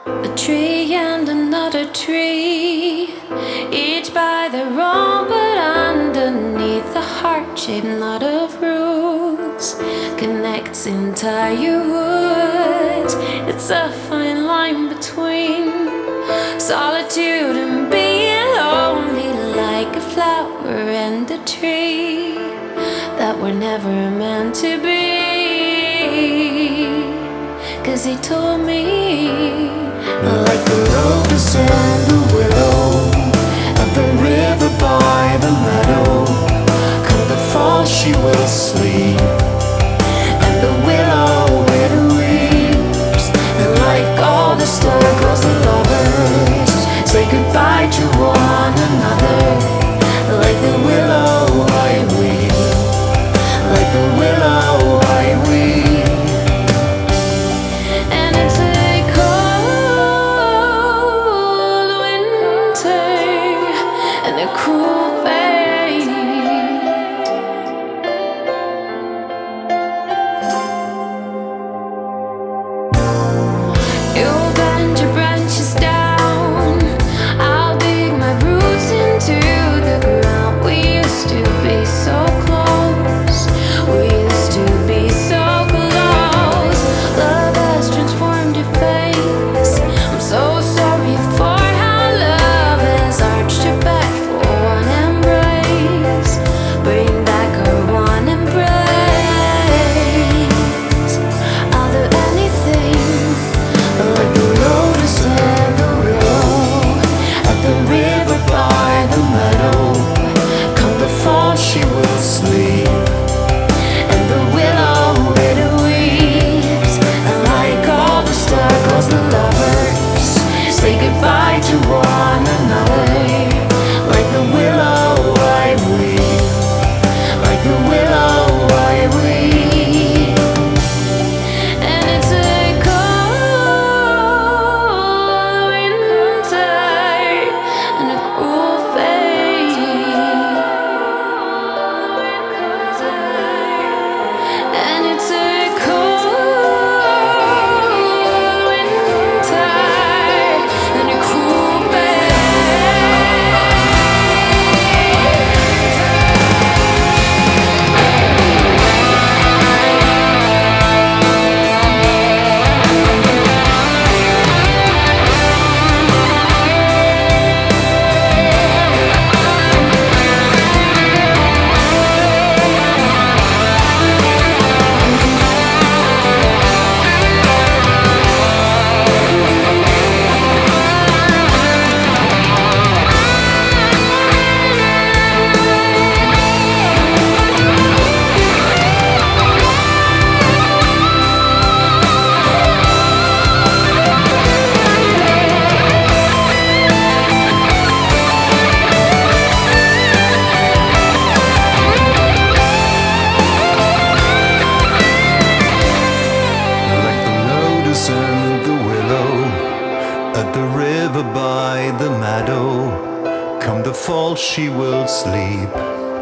A tree and another tree, each by their own, but underneath a heart-shaped knot of roots connects entire woods. It's a fine line between solitude and being lonely, like a flower and a tree that were never meant to be. 'Cause he told me, like the lotus and the willow at the river by the meadow, come the fall she will sleep, and the willow it weeps. And like all the star-crossed lovers say goodbye to one another, like the willow I weep, like the willow I weep. Cruel fate. You bend your branches down, I'll dig my roots into the ground. We used to be so close, we used to be so close. Love has transformed your face. I'm so sorry for how love has arched your back. Bring back our one embrace. I'll do anything, like the lotus and the willow at the river by the meadow. Come the fall she will sleep, and the willow it weeps. And like all the star-crossed lovers say goodbye to one another, like the willow I weep, like the willow I weep. and it's a cold winter and a cruel fate. And it's a cold winter and a cruel and the willow at the river by the meadow. Come the fall she will sleep,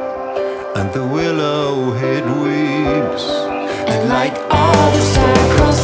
and the willow it weeps. and like all the star-crossed